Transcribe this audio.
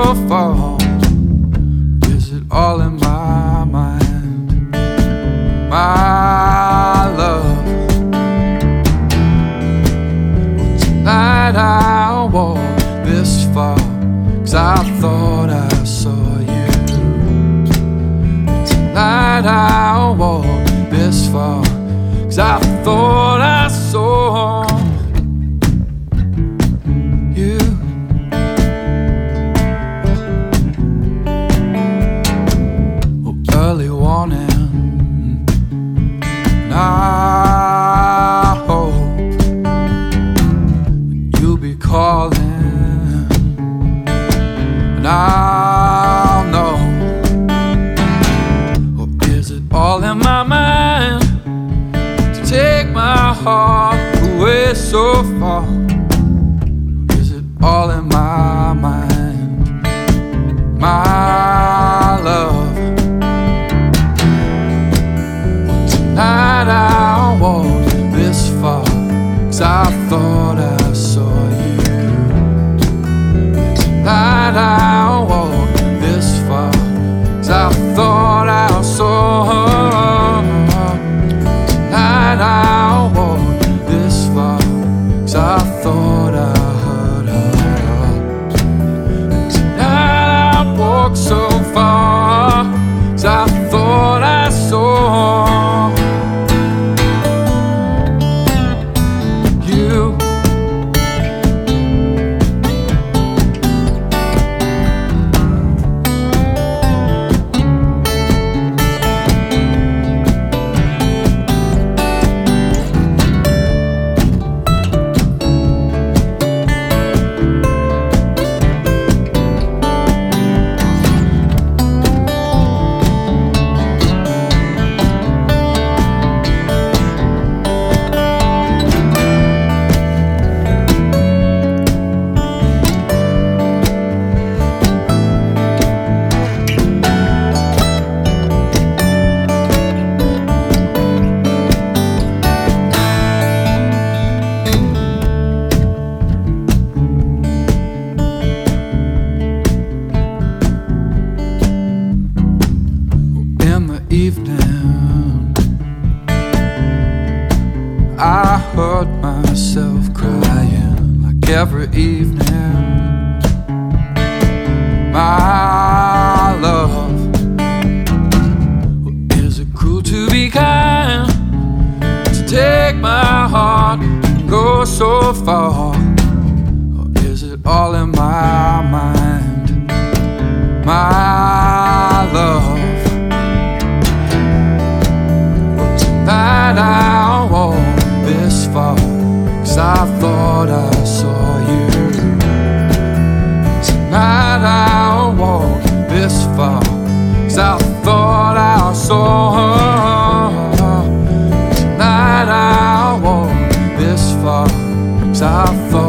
so far? Is it all in my mind? My love. Well, tonight I walk this far 'cause I thought I saw you. Tonight I walk this far 'cause I thought I saw you. Well, early warning, and I hope you'll be calling, and I'll know. Or is it all in my mind to take my heart away so far? Or is it all in my mind? My love. Tonight I walk this far 'cause I thought I saw you. Tonight I walk this far 'cause I thought I saw. Tonight I walk this far 'cause I thought I heard her. Tonight I walk so far 'cause I thought I saw you. Evening, I heard myself crying like every evening. My love, is it cruel to be kind, to take my heart and go so far? Or is it all in my mind? My love. Tonight I walk this far 'cause I thought I saw you. Tonight I walk this far 'cause I thought I saw. Tonight I walk this far 'cause I thought